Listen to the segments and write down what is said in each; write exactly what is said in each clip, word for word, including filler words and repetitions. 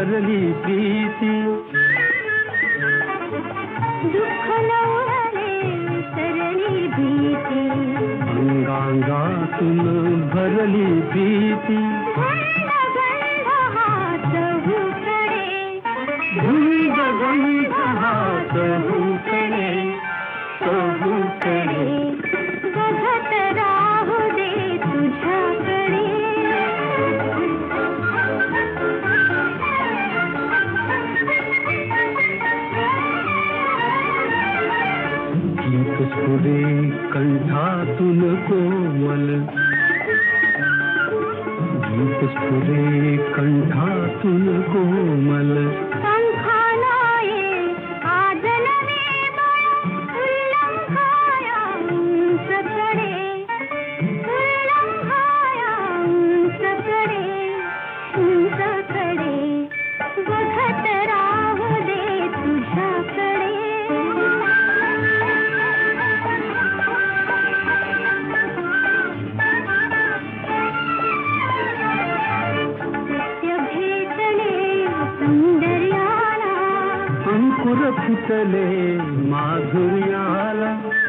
भरली प्रीती दुःख नवले सरली भीती अंगांगातून भरली प्रीती गंध गंध हात हुकडे गंध गंध हात हुकडे हुकडे बघत राहू दे तुझ्याकडे गीत स्फुरे कंठातून कोमल गीत स्फुरे कंठातून कोमल पंखानाये आज नवे बळ उल्लंघाया उंचकडे उल्लंघाया उंचकडे उंचकडे बघत राहू दे तुझ्याकडे अंकुर फुटले माधुर्याला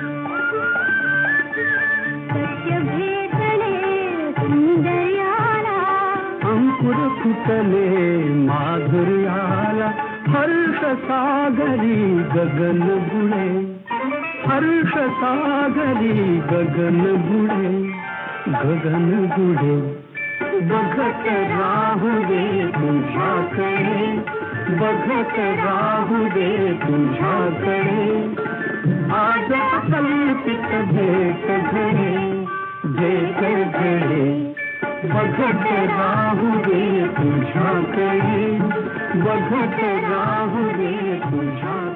सत्य भेटले सुंदर्याला अंकुर फुटले माधुर्याला हर्ष सागरी गगन बुडे हर्ष सागरी गगन बुडे गगन बुडे बघत राहू दे तुझ्याकडे बघत राहू दे तुझ्याकडे आज कल्पित भेट घडे भेट घडे बघत राहू दे तुझ्याकडे बघत राहू दे तुझ्याकडे